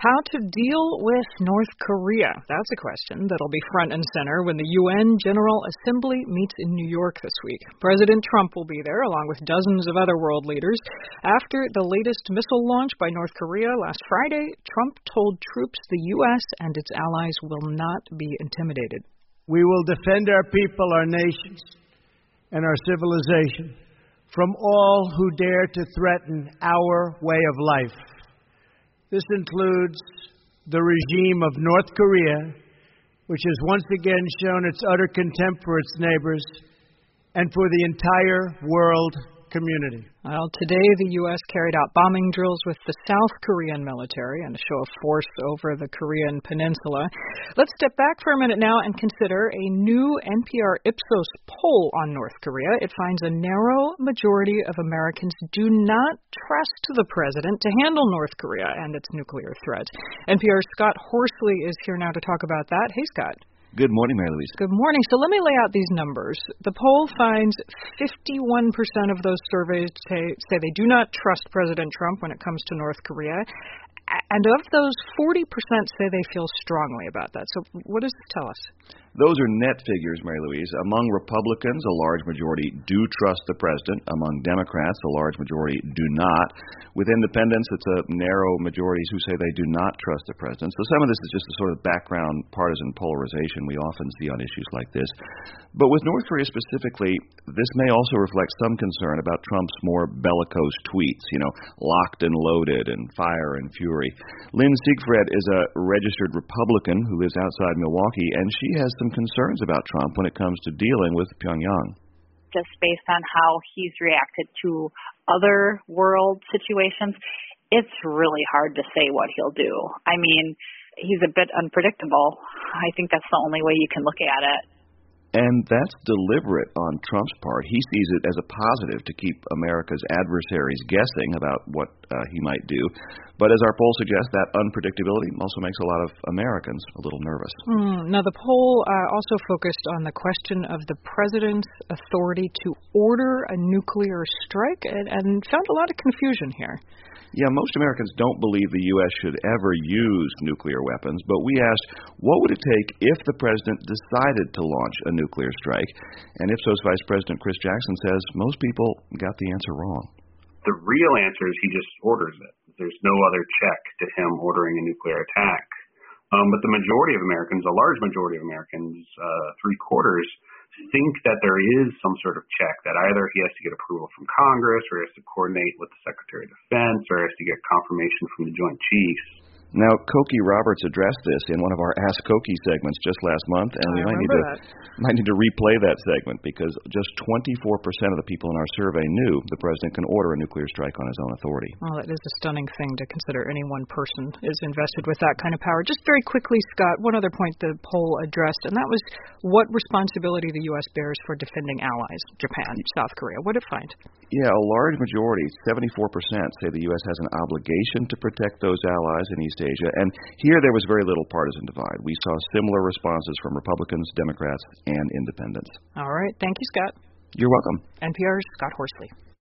How to deal with North Korea? That's a question that'll be front and center when the UN General Assembly meets in New York this week. President Trump will be there, along with dozens of other world leaders. After the latest missile launch by North Korea last Friday, Trump told troops the U.S. and its allies will not be intimidated. We will defend our people, our nations, and our civilization from all who dare to threaten our way of life. This includes the regime of North Korea, which has once again shown its utter contempt for its neighbors and for the entire world community. Well, today the U.S. carried out bombing drills with the South Korean military and a show of force over the Korean peninsula. Let's step back for a minute now and consider a new NPR Ipsos poll on North Korea. It finds a narrow majority of Americans do not trust the president to handle North Korea and its nuclear threat. NPR's Scott Horsley is here now to talk about that. Hey, Scott. Good morning, Mary Louise. Good morning. So let me lay out these numbers. The poll finds 51% of those surveyed say they do not trust President Trump when it comes to North Korea. And of those, 40% say they feel strongly about that. So what does this tell us? Those are net figures, Mary Louise. Among Republicans, a large majority do trust the president. Among Democrats, a large majority do not. With independents, it's a narrow majority who say they do not trust the president. So some of this is just a sort of background partisan polarization we often see on issues like this. But with North Korea specifically, this may also reflect some concern about Trump's more bellicose tweets, locked and loaded and fire and fury. Lynn Siegfried is a registered Republican who lives outside Milwaukee, and she has some concerns about Trump when it comes to dealing with Pyongyang. Just based on how he's reacted to other world situations, it's really hard to say what he'll do. I mean, he's a bit unpredictable. I think that's the only way you can look at it. And that's deliberate on Trump's part. He sees it as a positive to keep America's adversaries guessing about what he might do. But as our poll suggests, that unpredictability also makes a lot of Americans a little nervous. Now, the poll also focused on the question of the president's authority to order a nuclear strike and found a lot of confusion here. Yeah, most Americans don't believe the U.S. should ever use nuclear weapons, but we asked, what would it take if the president decided to launch a nuclear strike? And Ipsos Vice President Chris Jackson says most people got the answer wrong. The real answer is he just orders it. There's no other check to him ordering a nuclear attack. But the majority of Americans, a large majority of Americans, 3/4, think that there is some sort of check, that either he has to get approval from Congress, or he has to coordinate with the Secretary of Defense, or he has to get confirmation from the Joint Chiefs. Now, Cokie Roberts addressed this in one of our Ask Cokie segments just last month, and we might need to replay that segment because just 24% of the people in our survey knew the president can order a nuclear strike on his own authority. Well, it is a stunning thing to consider any one person is invested with that kind of power. Just very quickly, Scott, one other point the poll addressed, and that was what responsibility the U.S. bears for defending allies, Japan, South Korea. What did it find? Yeah, a large majority, 74%, say the U.S. has an obligation to protect those allies in East Asia. And here there was very little partisan divide. We saw similar responses from Republicans, Democrats, and independents. All right. Thank you, Scott. You're welcome. NPR's Scott Horsley.